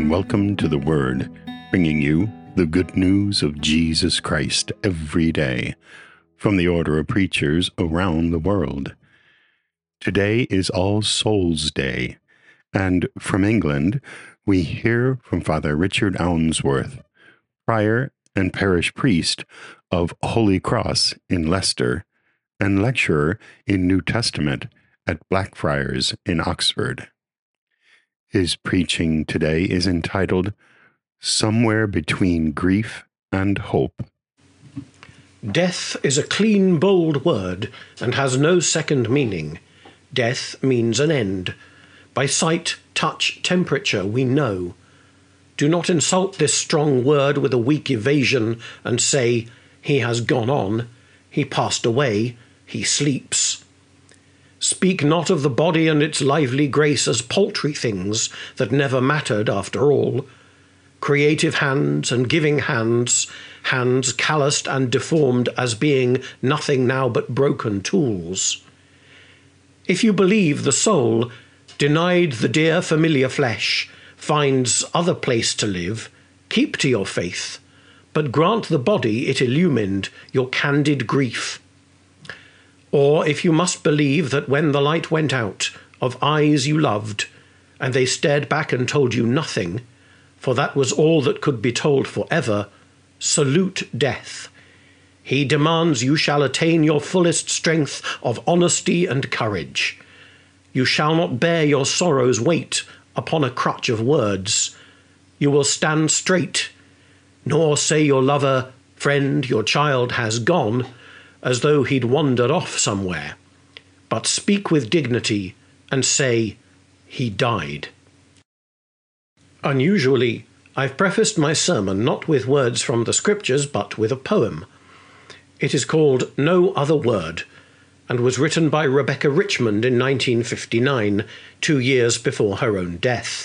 and welcome to The Word, bringing you the good news of Jesus Christ every day from the order of preachers around the world. Today is All Souls Day, and from England, we hear from Father Richard Ounsworth, prior and parish priest of Holy Cross in Leicester and lecturer in New Testament at Blackfriars in Oxford. His preaching today is entitled Somewhere Between Grief and Hope. Death is a clean, bold word and has no second meaning. Death means an end. By sight, touch, temperature, we know. Do not insult this strong word with a weak evasion and say, "He has gone on, he passed away, he sleeps." Speak not of the body and its lively grace as paltry things that never mattered after all. Creative hands and giving hands, hands calloused and deformed as being nothing now but broken tools. If you believe the soul, denied the dear familiar flesh, finds other place to live, keep to your faith, but grant the body it illumined your candid grief. Or if you must believe that when the light went out of eyes you loved, and they stared back and told you nothing, for that was all that could be told forever, salute death. He demands you shall attain your fullest strength of honesty and courage. You shall not bear your sorrow's weight upon a crutch of words. You will stand straight, nor say your lover, friend, your child has gone, as though he'd wandered off somewhere, but speak with dignity and say, he died. Unusually, I've prefaced my sermon not with words from the Scriptures, but with a poem. It is called No Other Word, and was written by Rebecca Richmond in 1959, 2 years before her own death.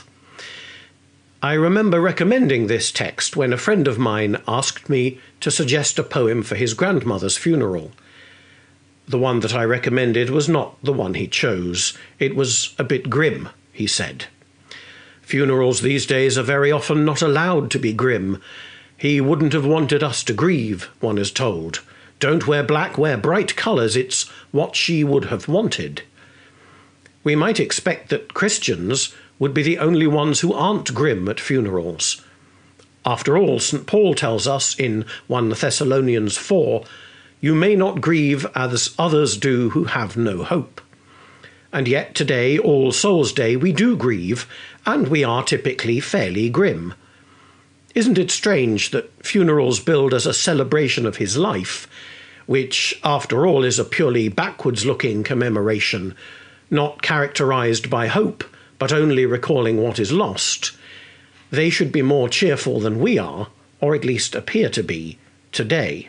I remember recommending this text when a friend of mine asked me to suggest a poem for his grandmother's funeral. The one that I recommended was not the one he chose. It was a bit grim, he said. Funerals these days are very often not allowed to be grim. He wouldn't have wanted us to grieve, one is told. Don't wear black, wear bright colours, it's what she would have wanted. We might expect that Christians would be the only ones who aren't grim at funerals. After all, St. Paul tells us in 1 Thessalonians 4, you may not grieve as others do who have no hope. And yet today, All Souls Day, we do grieve, and we are typically fairly grim. Isn't it strange that funerals billed as a celebration of his life, which, after all, is a purely backwards-looking commemoration, not characterized by hope, but only recalling what is lost, they should be more cheerful than we are, or at least appear to be, today.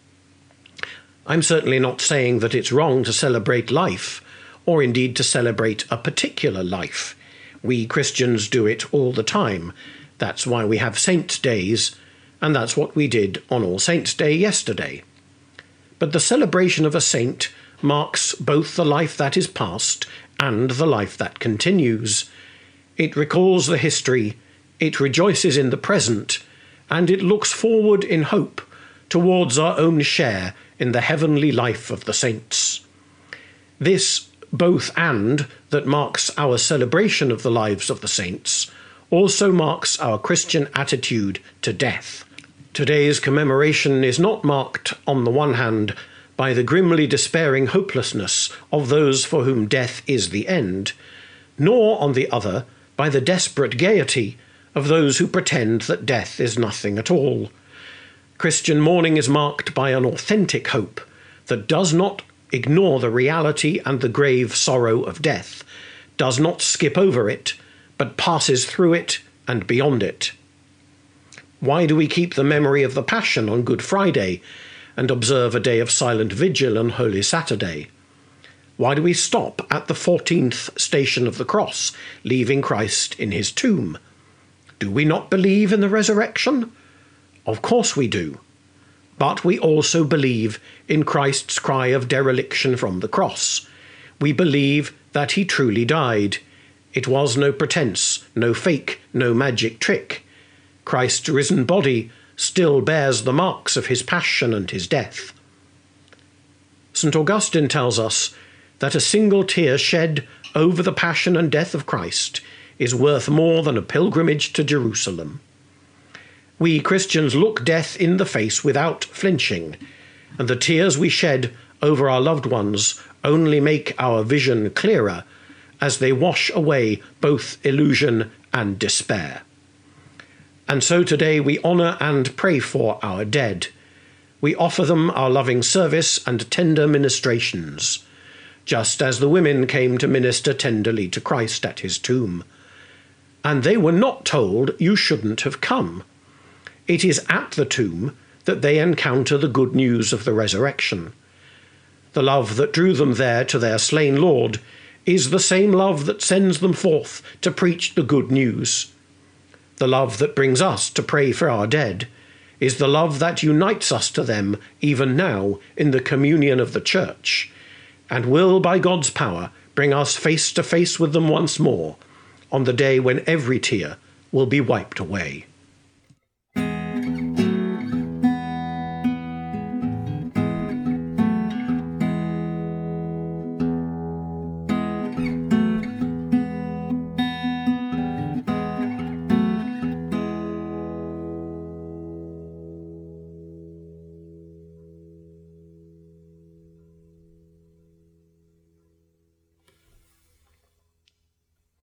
I'm certainly not saying that it's wrong to celebrate life, or indeed to celebrate a particular life. We Christians do it all the time. That's why we have Saints' Days, and that's what we did on All Saints' Day yesterday. But the celebration of a saint marks both the life that is past and the life that continues. It recalls the history, it rejoices in the present, and it looks forward in hope towards our own share in the heavenly life of the saints. This both and that marks our celebration of the lives of the saints also marks our Christian attitude to death. Today's commemoration is not marked, on the one hand, by the grimly despairing hopelessness of those for whom death is the end, nor, on the other, by the desperate gaiety of those who pretend that death is nothing at all. Christian mourning is marked by an authentic hope that does not ignore the reality and the grave sorrow of death, does not skip over it, but passes through it and beyond it. Why do we keep the memory of the Passion on Good Friday and observe a day of silent vigil on Holy Saturday? Why do we stop at the 14th station of the cross, leaving Christ in his tomb? Do we not believe in the resurrection? Of course we do. But we also believe in Christ's cry of dereliction from the cross. We believe that he truly died. It was no pretense, no fake, no magic trick. Christ's risen body still bears the marks of his passion and his death. St. Augustine tells us that a single tear shed over the passion and death of Christ is worth more than a pilgrimage to Jerusalem. We Christians look death in the face without flinching, and the tears we shed over our loved ones only make our vision clearer as they wash away both illusion and despair. And so today we honour and pray for our dead. We offer them our loving service and tender ministrations, just as the women came to minister tenderly to Christ at his tomb. And they were not told, "You shouldn't have come." It is at the tomb that they encounter the good news of the resurrection. The love that drew them there to their slain Lord is the same love that sends them forth to preach the good news. The love that brings us to pray for our dead is the love that unites us to them even now in the communion of the Church, and will, by God's power, bring us face to face with them once more on the day when every tear will be wiped away.